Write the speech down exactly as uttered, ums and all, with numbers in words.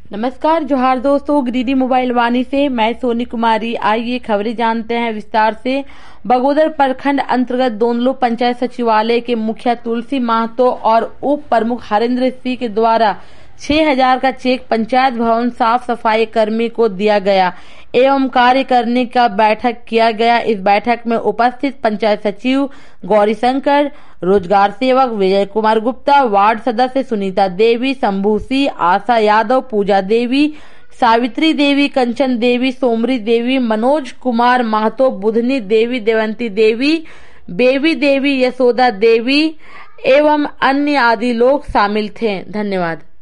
नमस्कार, जोहार दोस्तों। गिरिडीह मोबाइल वाणी से मैं सोनी कुमारी। आइए खबरें जानते हैं विस्तार से। बगोदर प्रखंड अंतर्गत दोनलो पंचायत सचिवालय के मुखिया तुलसी महतो और उप प्रमुख हरेंद्र सिंह के द्वारा छह हजार का चेक पंचायत भवन साफ सफाई कर्मी को दिया गया एवं कार्य करने का बैठक किया गया। इस बैठक में उपस्थित पंचायत सचिव गौरी शंकर, रोजगार सेवक विजय कुमार गुप्ता, वार्ड सदस्य सुनीता देवी, शंभू सिंह, आशा यादव, पूजा देवी, सावित्री देवी, कंचन देवी, सोमरी देवी, मनोज कुमार महतो, बुधनी देवी, देवंती देवी, बेबी देवी, यशोदा देवी एवं अन्य आदि लोग शामिल थे। धन्यवाद।